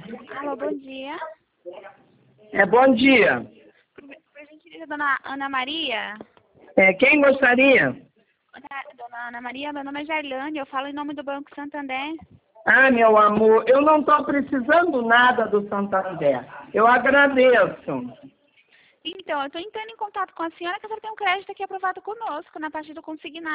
Alô, bom dia. Bom dia. Por gentileza, dona Ana Maria? Quem gostaria? Dona Ana Maria, meu nome é Jailane, eu falo em nome do Banco Santander. Ah, meu amor, eu não estou precisando nada do Santander. Eu agradeço. Então, eu estou entrando em contato com a senhora que a senhora tem um crédito aqui aprovado conosco na parte do consignado.